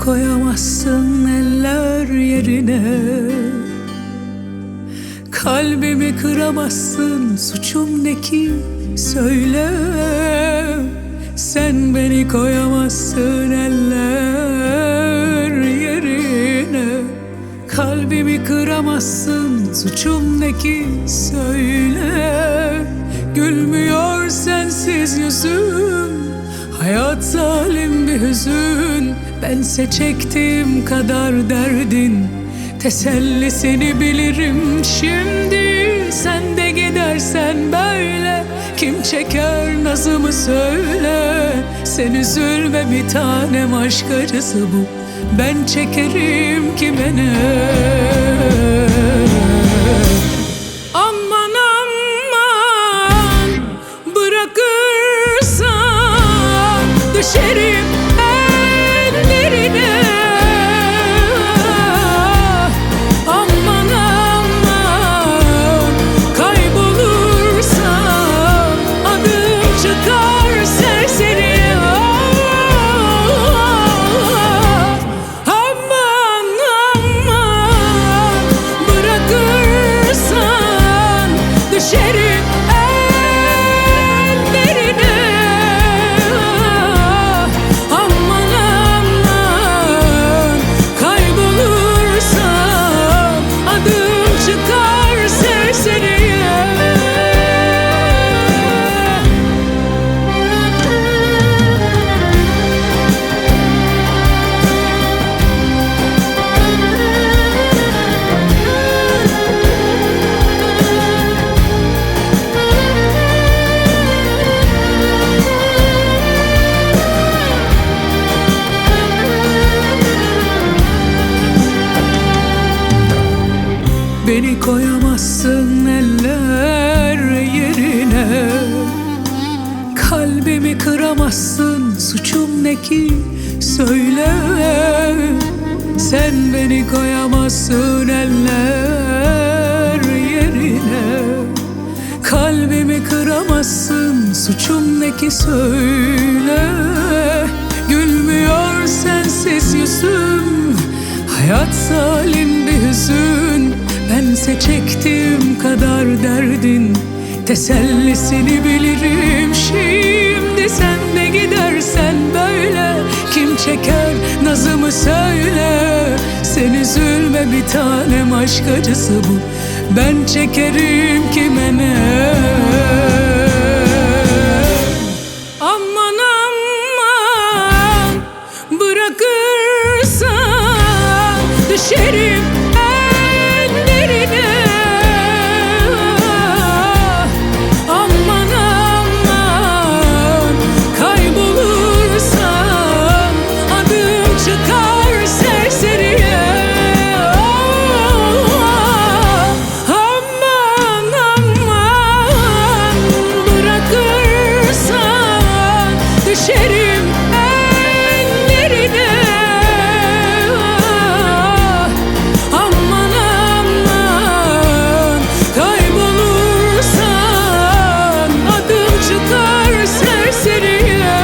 koyamazsın eller yerine, kalbimi kıramazsın, suçum ne ki söyle. Sen beni koyamazsın eller yerine, kalbimi kıramazsın, suçum ne ki söyle. Gülmüyor sensiz yüzüm, hayat zalim bir hüzün. Bense çektiğim kadar derdin, tesellisini bilirim şimdi. Sen de gidersen böyle, kim çeker nazımı söyle. Sen üzülme bir tanem, aşk acısı bu, ben çekerim kime ne. Aman aman, bırakırsan düşerim ellerine. Aman aman, kaybolursam adım çıkar serseriye. Aman aman, bırakırsan düşerim ellerine. Aman aman, kaybolursam adım çıkar serseriye. Beni koyamazsın eller yerine, kalbimi kıramazsın, suçum ne ki söyle. Sen beni koyamazsın eller yerine, kalbimi kıramazsın, suçum ne ki söyle. Gülmüyor sensiz yüzüm, hayat zalim bir hüzün. Bense çektiğim kadar derdin, tesellisini bilirim şimdi. Sen de gidersen böyle, kim çeker nazımı söyle. Sen üzülme bir tanem, aşk acısı bu, ben çekerim kime ne. Aman aman, bırakırsan düşerim ellerine. Aman aman, kaybolursam adım çıkar serseriye. Aman aman, bırakırsan düşerim ellerine. Aman aman, kaybolursan adım çıkar serseriye.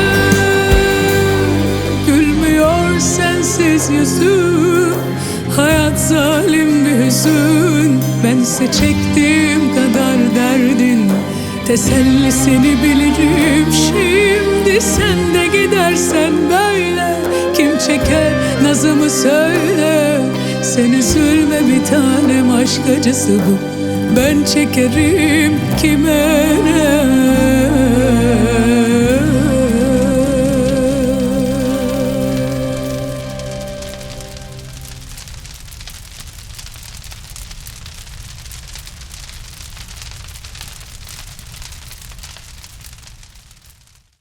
Gülmüyor sensiz yüzüm, hayat zalim bir hüzün. Bense çektiğim kadar derdin, tesellisini bilirim şimdi. Sen de gidersen böyle, kim çeker nazımı söyle. Sen üzülme bir tanem, aşk acısı bu, ben çekerim kime ne.